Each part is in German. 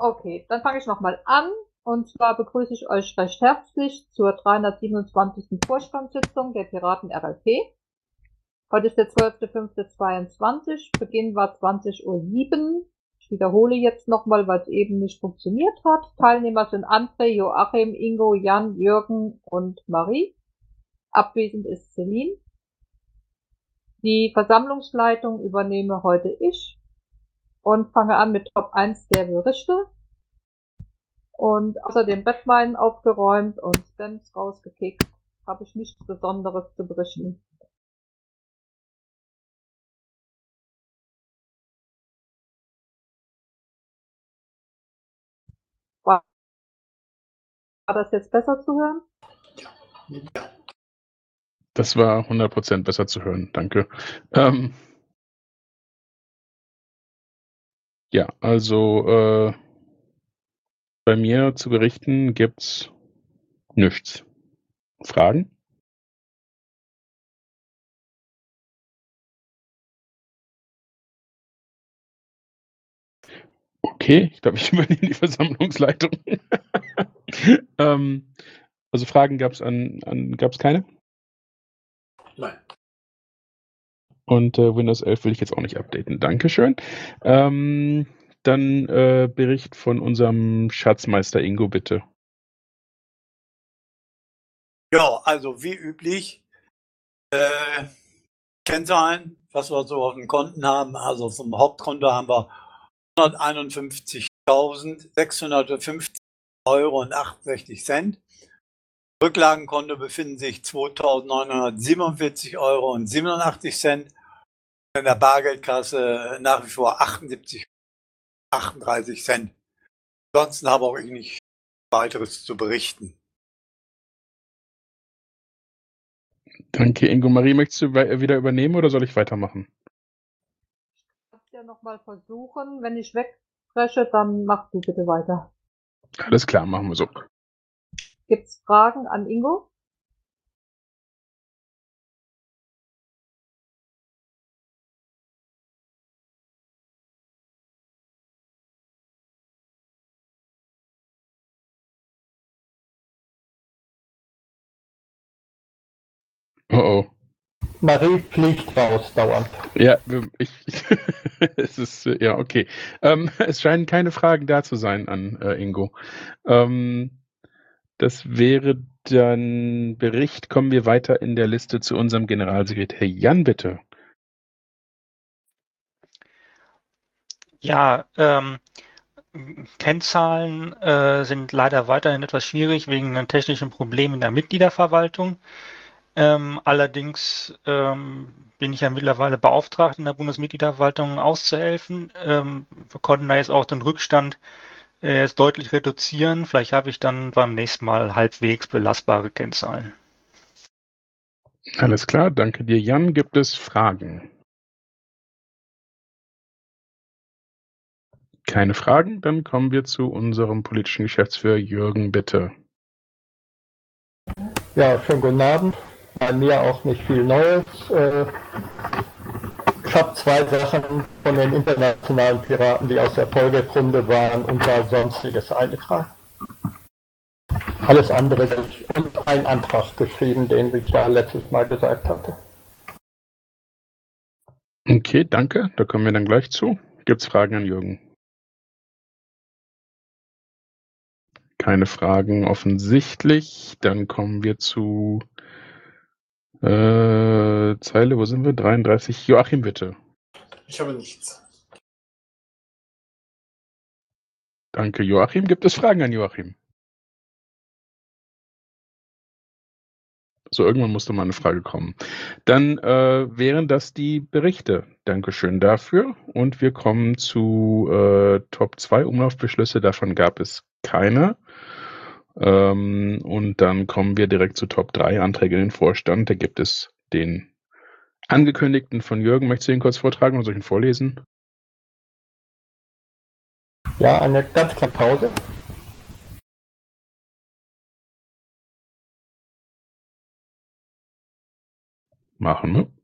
Okay, dann fange ich nochmal an. Und zwar begrüße ich euch recht herzlich zur 327. Vorstandssitzung der Piraten RLP. Heute ist der 12.05.22. Beginn war 20:07 Uhr. Ich wiederhole jetzt nochmal, weil es eben nicht funktioniert hat. Teilnehmer sind André, Joachim, Ingo, Jan, Jürgen und Marie. Abwesend ist Celine. Die Versammlungsleitung übernehme heute ich und fange an mit Top 1 der Berichte. Und außerdem Bettwein aufgeräumt und Spams rausgekickt, habe ich nichts Besonderes zu berichten. War das jetzt besser zu hören? Das war 100% besser zu hören, danke. Ja, also bei mir zu berichten gibt's nichts. Fragen? Okay, ich glaube, ich übernehme die Versammlungsleitung. Also Fragen gab's gab's keine? Nein. Und Windows 11 will ich jetzt auch nicht updaten. Dankeschön. Dann Bericht von unserem Schatzmeister Ingo, bitte. Ja, also wie üblich, Kennzahlen, was wir so auf den Konten haben. Also vom Hauptkonto haben wir 151.650 Euro und 68 Cent. Rücklagenkonto befinden sich 2.947 Euro und 87 Cent. In der Bargeldkasse nach wie vor 78, 38 Cent. Ansonsten habe auch ich nicht weiteres zu berichten. Danke, Ingo. Marie, möchtest du wieder übernehmen oder soll ich weitermachen? Ich kann es ja nochmal versuchen. Wenn ich wegspreche, dann mach du bitte weiter. Alles klar, machen wir so. Gibt's Fragen an Ingo? Oh oh. Marie fliegt raus dauernd. Ja, es ist, ja, okay. Es scheinen keine Fragen da zu sein an Ingo. Das wäre dann Bericht. Kommen wir weiter in der Liste zu unserem Generalsekretär. Jan, bitte. Ja, Kennzahlen sind leider weiterhin etwas schwierig wegen einem technischen Problem in der Mitgliederverwaltung. Allerdings bin ich ja mittlerweile beauftragt, in der Bundesmitgliederverwaltung auszuhelfen. Wir konnten da jetzt auch den Rückstand jetzt deutlich reduzieren. Vielleicht habe ich dann beim nächsten Mal halbwegs belastbare Kennzahlen. Alles klar, danke dir, Jan. Gibt es Fragen? Keine Fragen? Dann kommen wir zu unserem politischen Geschäftsführer Jürgen, bitte. Ja, schönen guten Abend. Bei mir auch nicht viel Neues. Ich habe zwei Sachen von den internationalen Piraten, die aus der Folgekunde waren, unter Sonstiges eingetragen. Alles andere und einen Antrag geschrieben, den ich ja letztes Mal gesagt hatte. Okay, danke. Da kommen wir dann gleich zu. Gibt es Fragen an Jürgen? Keine Fragen offensichtlich. Dann kommen wir zu Zeile, wo sind wir? 33. Joachim, bitte. Ich habe nichts. Danke, Joachim. Gibt es Fragen an Joachim? So, irgendwann musste mal eine Frage kommen. Dann wären das die Berichte. Dankeschön dafür. Und wir kommen zu Top 2 Umlaufbeschlüsse. Davon gab es keine. Und dann kommen wir direkt zu Top 3 Anträge in den Vorstand. Da gibt es den angekündigten von Jürgen. Möchtest du ihn kurz vortragen oder soll ich ihn vorlesen? Ja, eine ganz kleine Pause. Machen wir.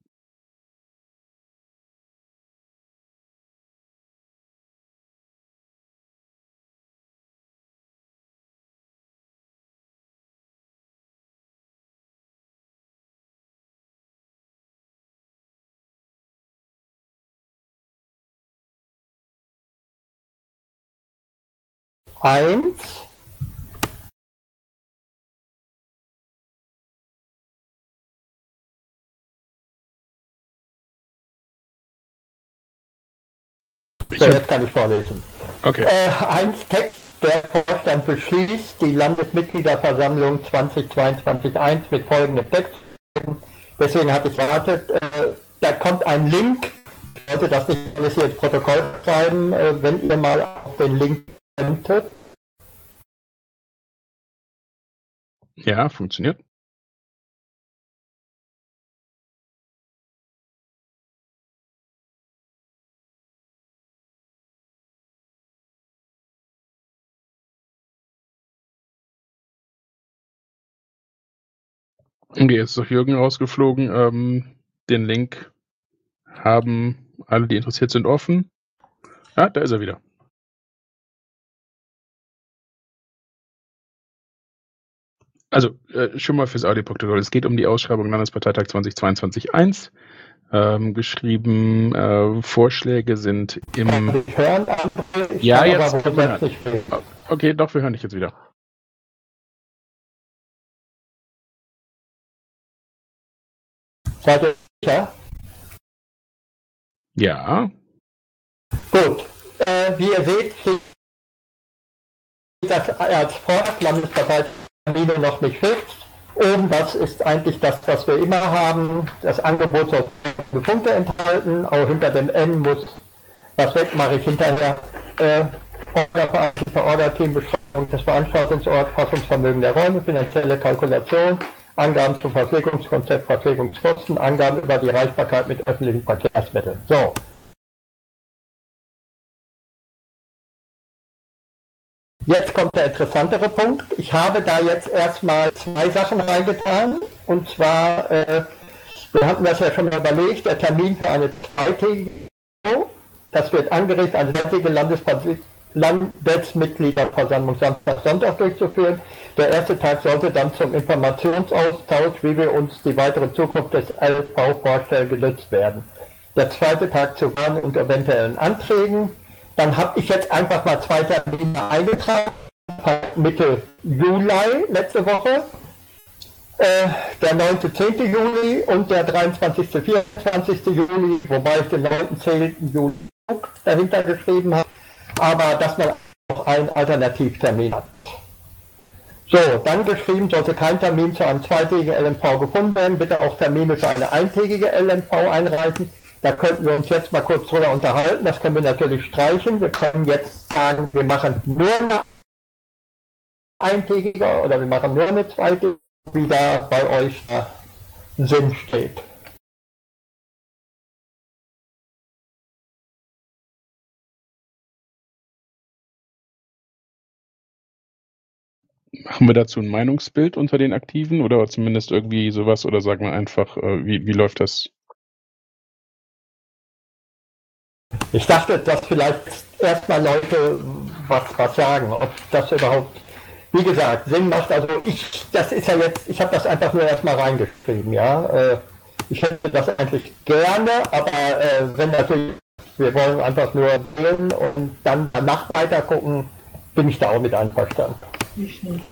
1. So, jetzt kann ich vorlesen. Okay. 1 Text, der Vorstand beschließt die Landesmitgliederversammlung 2022-1 mit folgendem Text. Deswegen hatte ich gewartet, da kommt ein Link. Ich wollte das nicht alles hier ins Protokoll schreiben, wenn ihr mal auf den Link könntet. Ja, funktioniert. Okay, jetzt ist doch Jürgen rausgeflogen. Den Link haben alle, die interessiert sind, offen. Ah, da ist er wieder. Also, schon mal fürs Audioprotokoll. Es geht um die Ausschreibung Landesparteitag 2022-1. Geschrieben, Vorschläge sind im... Kann ich hören, André? Ich Ja, kann jetzt aber können wir hören. nicht reden. Okay, doch, wir hören dich jetzt wieder. Seid ihr sicher? Ja. Gut. Wie ihr seht, steht das als Vorschlag Landesparteitermine noch nicht fix. Irgendwas ist eigentlich das, was wir immer haben. Das Angebot soll Punkte enthalten. Auch hinter dem N muss was weg, mache ich hinterher. Order-Team, Beschreibung des Veranstaltungsorts, Fassungsvermögen der Räume, finanzielle Kalkulation, Angaben zum Verpflegungskonzept, Verpflegungskosten, Angaben über die Erreichbarkeit mit öffentlichen Verkehrsmitteln. So. Jetzt kommt der interessantere Punkt. Ich habe da jetzt erstmal 2 Sachen reingetan. Und zwar, wir hatten das ja schon mal überlegt, der Termin für eine zweitägige, das wird angeregt, eine zweitägige Landesmitgliederversammlung Samstag, Sonntag durchzuführen. Der erste Tag sollte dann zum Informationsaustausch, wie wir uns die weitere Zukunft des LV vorstellen, genutzt werden. Der zweite Tag zu Wahlen und eventuellen Anträgen. Dann habe ich jetzt einfach mal 2 Termine eingetragen, Mitte Juli letzte Woche, der 9. 10. Juli und der 23. 24. Juli, wobei ich den 9. 10. Juli dahinter geschrieben habe, aber dass man auch einen Alternativtermin hat. So, dann geschrieben, sollte kein Termin zu einem zweitägigen LNV gefunden werden, bitte auch Termine für eine eintägige LNV einreichen. Da könnten wir uns jetzt mal kurz drüber unterhalten. Das können wir natürlich streichen. Wir können jetzt sagen, wir machen nur eine eintägige oder wir machen nur eine zweitägige, wie da bei euch Sinn steht. Machen wir dazu ein Meinungsbild unter den Aktiven oder zumindest irgendwie sowas oder sagen wir einfach, wie läuft das? Ich dachte, dass vielleicht erstmal Leute was sagen, ob das überhaupt, wie gesagt, Sinn macht. Also das ist ja jetzt, ich habe das einfach nur erstmal reingeschrieben, ja. Ich hätte das eigentlich gerne, aber wenn natürlich, wir wollen einfach nur wählen und dann danach weiter gucken, bin ich da auch mit einverstanden. Ich nicht.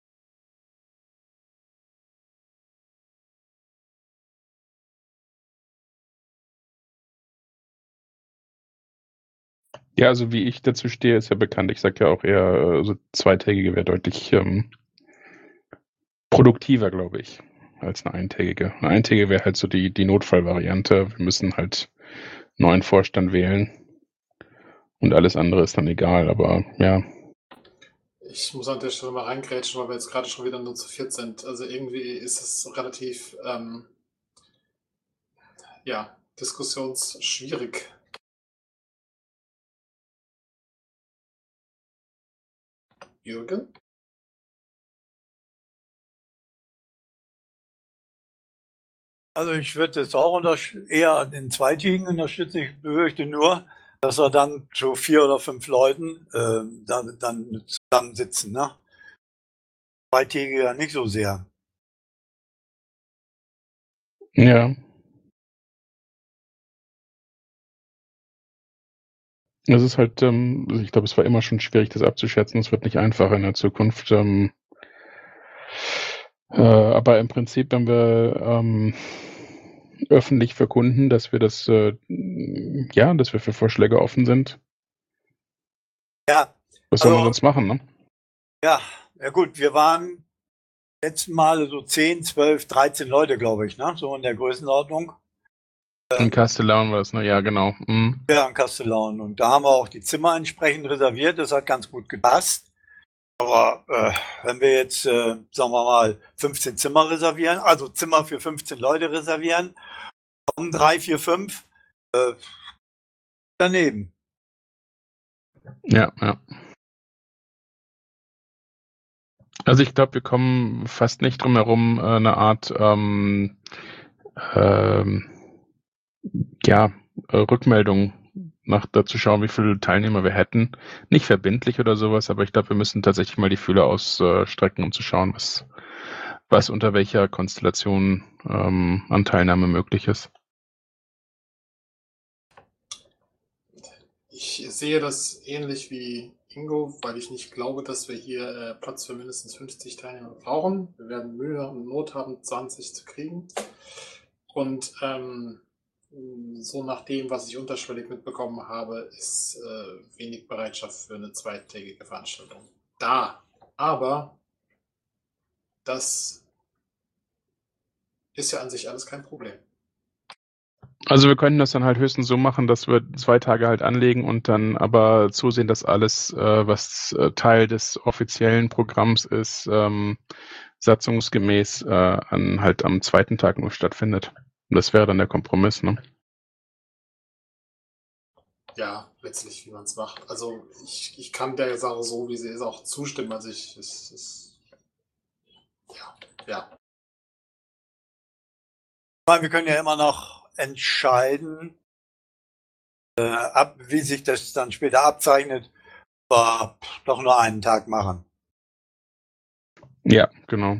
Ja, also wie ich dazu stehe, ist ja bekannt. Ich sage ja auch eher, so zweitägige wäre deutlich produktiver, glaube ich, als eine eintägige. Eine eintägige wäre halt so die Notfallvariante. Wir müssen halt neuen Vorstand wählen und alles andere ist dann egal, aber ja. Ich muss an der Stelle mal reingrätschen, weil wir jetzt gerade schon wieder nur zu 4 sind. Also irgendwie ist es relativ, ja, diskussionsschwierig. Jürgen? Also ich würde jetzt auch eher den zweitägigen unterstützen. Ich befürchte nur, dass wir dann zu 4 oder 5 Leuten dann zusammensitzen. Ne? Zweitägige ja nicht so sehr. Ja. Es ist halt, ich glaube, es war immer schon schwierig, das abzuschätzen. Es wird nicht einfacher in der Zukunft. Aber im Prinzip, wenn wir öffentlich verkunden, dass wir dass wir für Vorschläge offen sind, Ja, was soll man also, sonst machen, ne? ja, gut, wir waren letzten Male so 10, 12, 13 Leute, glaube ich, ne? So in der Größenordnung. In Castellaun war das, ne? Ja, genau. Mhm. Ja, in Castellaun. Und da haben wir auch die Zimmer entsprechend reserviert. Das hat ganz gut gepasst. Aber wenn wir jetzt, sagen wir mal, 15 Zimmer reservieren, also Zimmer für 15 Leute reservieren, kommen 3, 4, 5 daneben. Ja. Also ich glaube, wir kommen fast nicht drum herum, eine Art Rückmeldung dazu schauen, wie viele Teilnehmer wir hätten. Nicht verbindlich oder sowas, aber ich glaube, wir müssen tatsächlich mal die Fühler ausstrecken, um zu schauen, was unter welcher Konstellation an Teilnahme möglich ist. Ich sehe das ähnlich wie Ingo, weil ich nicht glaube, dass wir hier Platz für mindestens 50 Teilnehmer brauchen. Wir werden Mühe und Not haben, 20 zu kriegen. Und so nach dem, was ich unterschwellig mitbekommen habe, ist wenig Bereitschaft für eine zweitägige Veranstaltung da. Aber das ist ja an sich alles kein Problem. Also wir können das dann halt höchstens so machen, dass wir 2 Tage halt anlegen und dann aber zusehen, dass alles, was Teil des offiziellen Programms ist, satzungsgemäß halt am 2. Tag nur stattfindet. Und das wäre dann der Kompromiss, ne? Ja, letztlich, wie man es macht. Also ich kann der Sache so, wie sie ist, auch zustimmen. Also ja. Wir können ja immer noch entscheiden, wie sich das dann später abzeichnet, aber doch nur einen Tag machen. Ja, genau.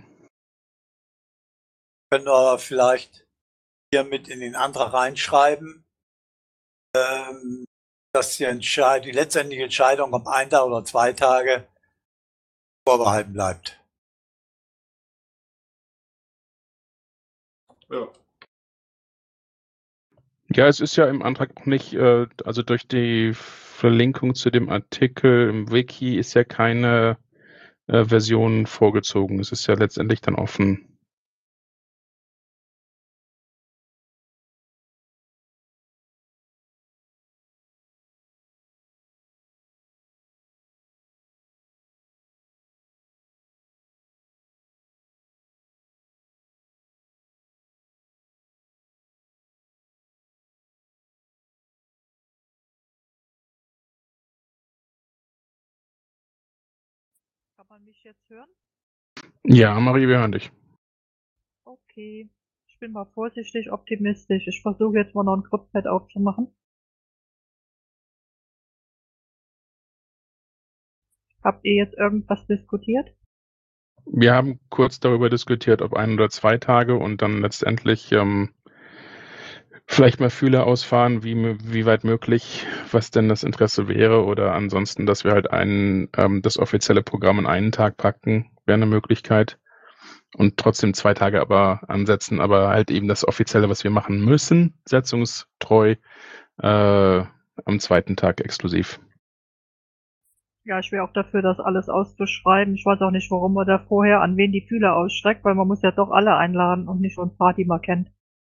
Können wir vielleicht hier mit in den Antrag reinschreiben, dass die letztendliche Entscheidung, ob 1 Tag oder 2 Tage, vorbehalten bleibt. Ja. Ja, es ist ja im Antrag auch nicht, also durch die Verlinkung zu dem Artikel im Wiki ist ja keine Version vorgezogen. Es ist ja letztendlich dann offen. Kann man mich jetzt hören? Ja, Marie, wir hören dich. Okay. Ich bin mal vorsichtig optimistisch. Ich versuche jetzt mal noch ein Kurzpad aufzumachen. Habt ihr jetzt irgendwas diskutiert? Wir haben kurz darüber diskutiert, ob 1 oder 2 Tage und dann letztendlich vielleicht mal Fühler ausfahren, wie weit möglich, was denn das Interesse wäre oder ansonsten, dass wir halt das offizielle Programm in einen Tag packen, wäre eine Möglichkeit und trotzdem 2 Tage aber ansetzen, aber halt eben das Offizielle, was wir machen müssen, setzungstreu, am 2. Tag exklusiv. Ja, ich wäre auch dafür, das alles auszuschreiben. Ich weiß auch nicht, warum man da vorher an wen die Fühler ausstreckt, weil man muss ja doch alle einladen und nicht so ein paar, die man kennt.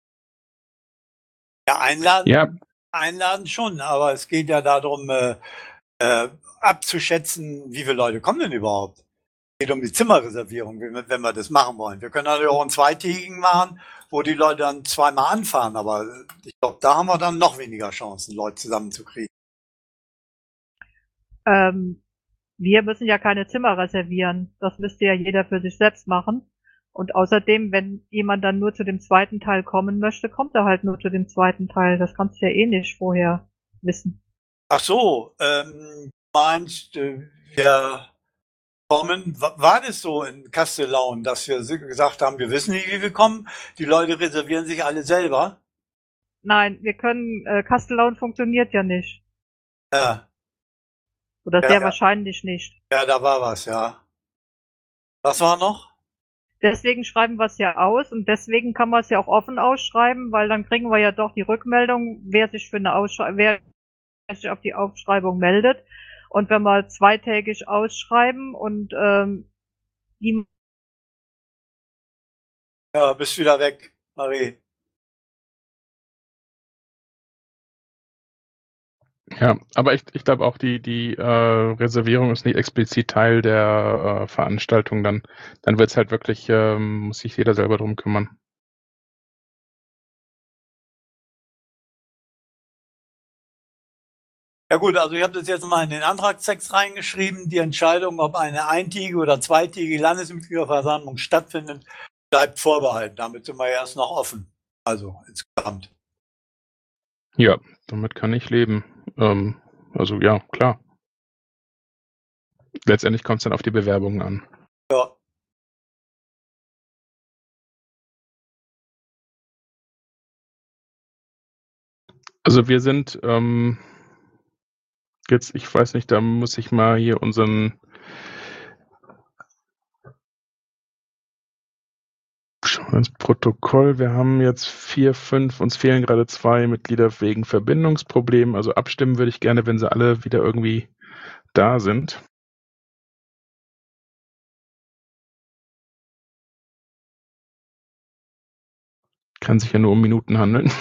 Ja, einladen, Ja, einladen schon, aber es geht ja darum, abzuschätzen, wie viele Leute kommen denn überhaupt. Es geht um die Zimmerreservierung, wenn wir das machen wollen. Wir können natürlich auch einen zweitägigen machen, wo die Leute dann zweimal anfahren, aber ich glaube, da haben wir dann noch weniger Chancen, Leute zusammenzukriegen. Wir müssen ja keine Zimmer reservieren. Das müsste ja jeder für sich selbst machen. Und außerdem, wenn jemand dann nur zu dem 2. Teil kommen möchte, kommt er halt nur zu dem 2. Teil. Das kannst du ja eh nicht vorher wissen. Ach so, meinst wir kommen, war das so in Castellaun, dass wir gesagt haben, wir wissen nicht, wie wir kommen, die Leute reservieren sich alle selber? Nein, wir können, Castellaun funktioniert ja nicht. Ja, Oder Ja, sehr ja. wahrscheinlich nicht. ja, da war was, ja. Was war noch? Deswegen schreiben wir es ja aus und deswegen kann man es ja auch offen ausschreiben, weil dann kriegen wir ja doch die Rückmeldung, wer sich auf die Aufschreibung meldet. Und wenn wir zweitägig ausschreiben und die Ja, bist wieder weg, Marie. Ja, aber ich glaube auch, die Reservierung ist nicht explizit Teil der Veranstaltung. Dann wird es halt wirklich, muss sich jeder selber drum kümmern. Ja gut, also ich habe das jetzt mal in den Antragstext reingeschrieben. Die Entscheidung, ob eine eintägige oder zweitägige Landesmitgliederversammlung stattfindet, bleibt vorbehalten. Damit sind wir erst noch offen. Also insgesamt. Ja, damit kann ich leben. Also ja, klar. Letztendlich kommt es dann auf die Bewerbungen an. Ja. Also wir sind jetzt, ich weiß nicht, da muss ich mal hier unseren ins Protokoll. Wir haben jetzt 4, 5, uns fehlen gerade 2 Mitglieder wegen Verbindungsproblemen. Also abstimmen würde ich gerne, wenn sie alle wieder irgendwie da sind. Kann sich ja nur um Minuten handeln.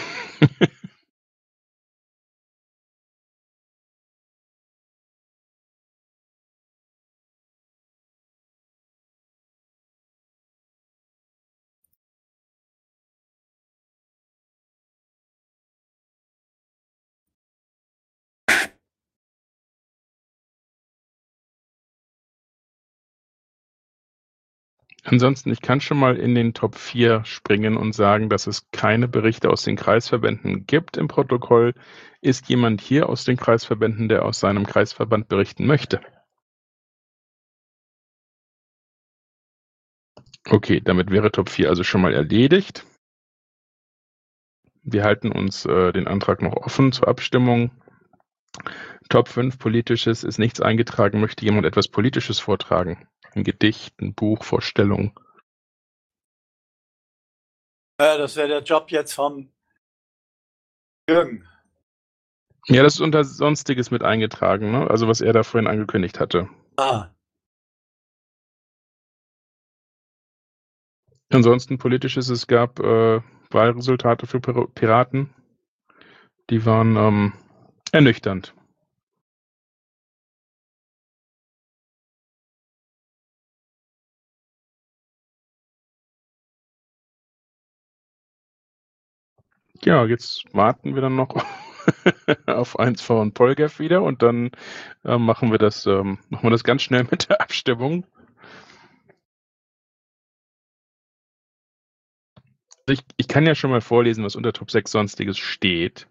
Ansonsten, ich kann schon mal in den Top 4 springen und sagen, dass es keine Berichte aus den Kreisverbänden gibt im Protokoll. Ist jemand hier aus den Kreisverbänden, der aus seinem Kreisverband berichten möchte? Okay, damit wäre Top 4 also schon mal erledigt. Wir halten uns den Antrag noch offen zur Abstimmung. Top 5 Politisches ist nichts eingetragen. Möchte jemand etwas Politisches vortragen? Ein Gedicht, ein Buch, Vorstellung? Ja, das wäre der Job jetzt vom Jürgen. Ja, das ist unter Sonstiges mit eingetragen, ne? Also was er da vorhin angekündigt hatte. Ah, Ansonsten Politisches, es gab Wahlresultate für Piraten. Die waren ernüchternd. Ja, jetzt warten wir dann noch auf 1V und Polgef wieder und dann machen wir das ganz schnell mit der Abstimmung. Ich kann ja schon mal vorlesen, was unter Top 6 Sonstiges steht.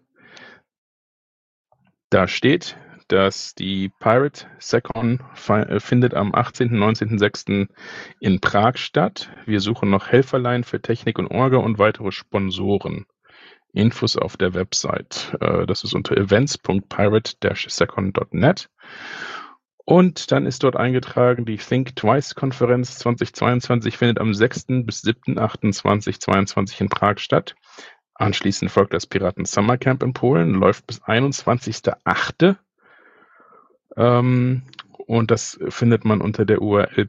Da steht, dass die Pirate Secon findet am 18. und 19.06. in Prag statt. Wir suchen noch Helferlein für Technik und Orga und weitere Sponsoren. Infos auf der Website. Das ist unter events.pirate-secon.net. Und dann ist dort eingetragen, die Think Twice-Konferenz 2022 findet am 6. bis 7.8.2022 in Prag statt. Anschließend folgt das Piraten Summer Camp in Polen, läuft bis 21.8. Und das findet man unter der URL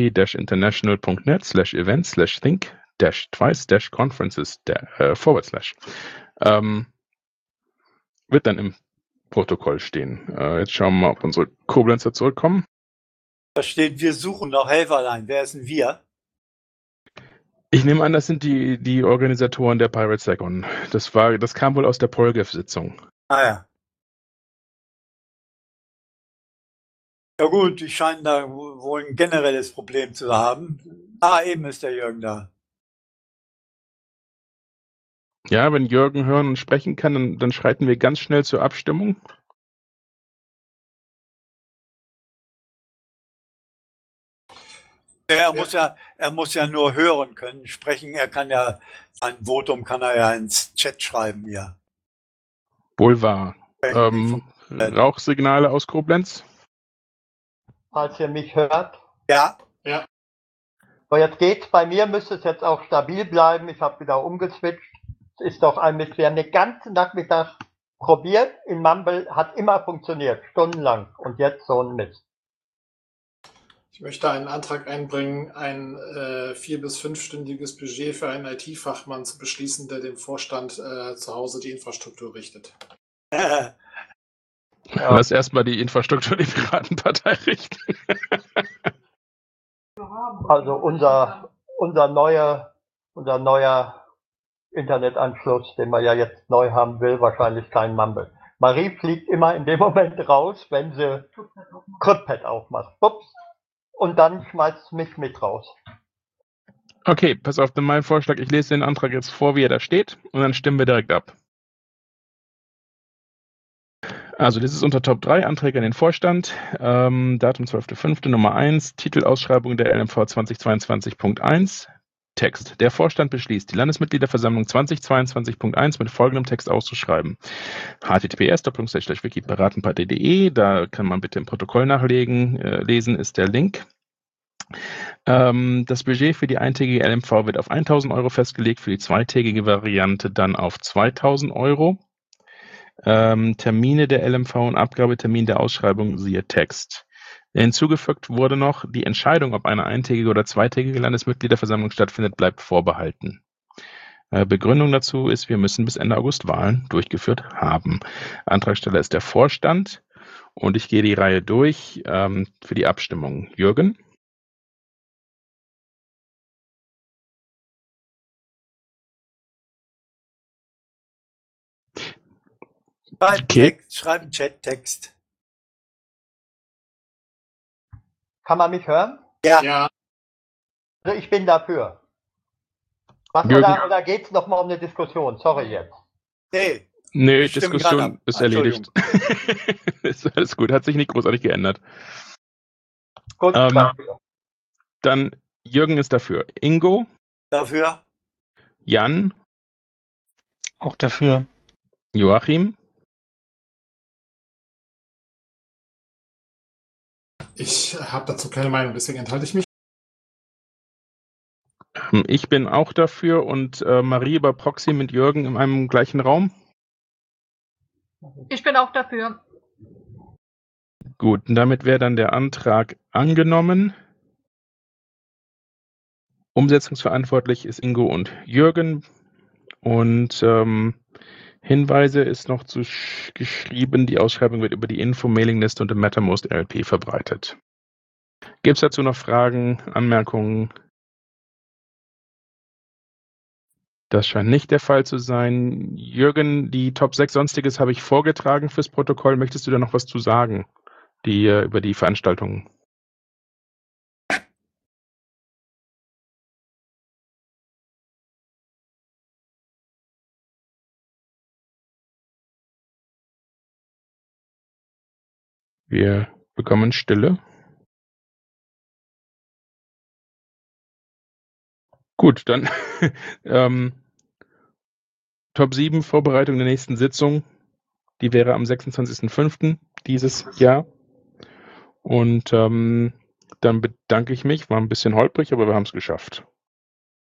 pp-international.net/events/think-twice-conferences / wird dann im Protokoll stehen. Jetzt schauen wir mal, ob unsere Koblenzer zurückkommen. da steht, wir suchen noch Helferlein. Wer ist denn wir? Ich nehme an, das sind die Organisatoren der Pirate Secon. Das kam wohl aus der Polgef-Sitzung. Ah ja. Ja gut, die scheinen da wohl ein generelles Problem zu haben. Ah, eben ist der Jürgen da. Ja, wenn Jürgen hören und sprechen kann, dann schreiten wir ganz schnell zur Abstimmung. Er muss ja nur hören können, sprechen. Er kann ja sein Votum ins Chat schreiben hier. Wohl wahr. Rauchsignale aus Koblenz? Falls ihr mich hört. Ja, So, jetzt geht's. Bei mir müsste es jetzt auch stabil bleiben. Ich habe wieder umgeswitcht. Es ist doch ein Mist. Wir haben den ganzen Nachmittag probiert. In Mumble hat immer funktioniert. Stundenlang. Und jetzt so ein Mist. Ich möchte einen Antrag einbringen, ein 4- bis 5-stündiges Budget für einen IT-Fachmann zu beschließen, der dem Vorstand zu Hause die Infrastruktur richtet. Ja. Lass erstmal die Infrastruktur der Piratenpartei richten. Also unser neuer Internetanschluss, den man ja jetzt neu haben will, wahrscheinlich kein Mumble. Marie fliegt immer in dem Moment raus, wenn sie CryptPad aufmacht. Ups. Und dann schmeißt mich mit raus. Okay, pass auf, dann mein Vorschlag. Ich lese den Antrag jetzt vor, wie er da steht, und dann stimmen wir direkt ab. Also das ist unter Top 3, Anträge an den Vorstand, Datum 12.05. Nummer 1, Titelausschreibung der LMV 2022.1, Text. Der Vorstand beschließt, die Landesmitgliederversammlung 2022.1 mit folgendem Text auszuschreiben. https://wiki-piratenpartei.de, da kann man bitte im Protokoll nachlesen, ist der Link. Das Budget für die eintägige LMV wird auf 1.000 € festgelegt, für die zweitägige Variante dann auf 2.000 €. Termine der LMV und Abgabetermin der Ausschreibung siehe Text. Hinzugefügt wurde noch, die Entscheidung, ob eine eintägige oder zweitägige Landesmitgliederversammlung stattfindet, bleibt vorbehalten. Begründung dazu ist, wir müssen bis Ende August Wahlen durchgeführt haben. Antragsteller ist der Vorstand und ich gehe die Reihe durch für die Abstimmung. Jürgen? schreib einen Chat-Text. Kann man mich hören? Ja, Also ich bin dafür. Was, Jürgen? oder geht es nochmal um eine Diskussion? Sorry jetzt. Nee, Nö, Stimmen Diskussion gerade ab. ist erledigt. Ist alles gut, hat sich nicht großartig geändert. Gut, dafür. Dann Jürgen ist dafür. Ingo, dafür. Jan, Auch dafür. Joachim, ich habe dazu keine Meinung, deswegen enthalte ich mich. ich bin auch dafür und Marie über Proxy mit Jürgen in einem gleichen Raum. Ich bin auch dafür. Gut, und damit wäre dann der Antrag angenommen. Umsetzungsverantwortlich ist Ingo und Jürgen. Und Hinweise ist noch geschrieben, die Ausschreibung wird über die Info-Mailingliste und im MetaMost RLP verbreitet. Gibt es dazu noch Fragen, Anmerkungen? Das scheint nicht der Fall zu sein. Jürgen, die Top 6 Sonstiges habe ich vorgetragen fürs Protokoll. Möchtest du da noch was zu sagen, über die Veranstaltungen? Wir bekommen Stille. Gut, dann Top 7 Vorbereitung der nächsten Sitzung. Die wäre am 26.05. dieses Jahr. Und dann bedanke ich mich. War ein bisschen holprig, aber wir haben es geschafft.